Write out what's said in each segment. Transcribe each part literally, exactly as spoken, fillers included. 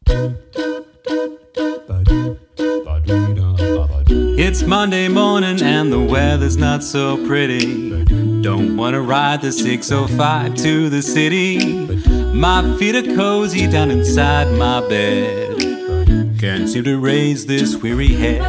It's Monday morning and the weather's not so pretty. Don't wanna ride the six oh five to the city. My feet are cozy down inside my bed. Can't seem to raise this weary head.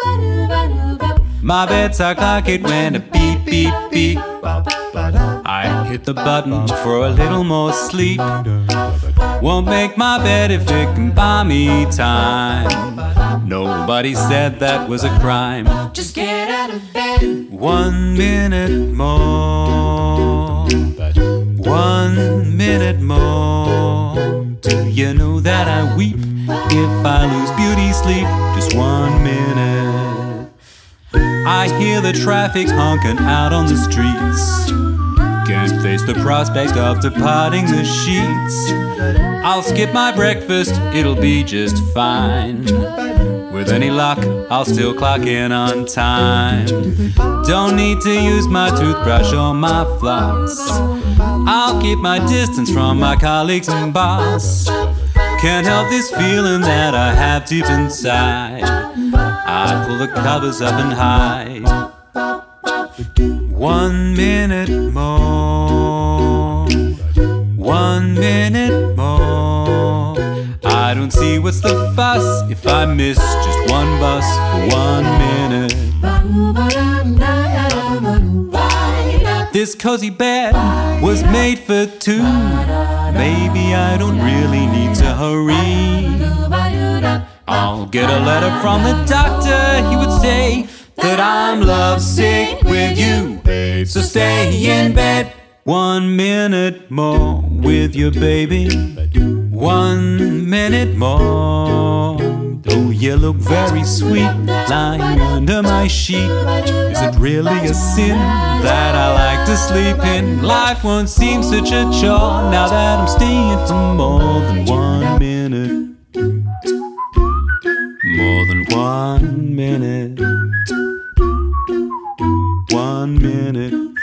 My bedside clock, it went a beep, beep, beep. I hit the button for a little more sleep. Won't make my bed if it can buy me time. Nobody said that was a crime. Just get out of bed. One minute more. One minute more. Do you know that I weep if I lose beauty sleep? Just one minute. I hear the traffic honking out on the streets. Can't face the prospect of departing the sheets. I'll skip my breakfast, it'll be just fine. With any luck, I'll still clock in on time. Don't need to use my toothbrush or my floss. I'll keep my distance from my colleagues and boss. Can't help this feeling that I have deep inside. I pull the covers up and hide. One minute more. One minute more. I don't see what's the fuss if I miss just one bus for one minute. This cozy bed was made for two. Maybe I don't really need to hurry. I'll get a letter from the doctor. He would say that I'm lovesick with you. So stay in bed one minute more with your baby. One minute more. Oh, you look very sweet lying under my sheet. Is it really a sin that I like to sleep in? Life won't seem such a chore now that I'm staying for more than one minute. More than one minute. One minute.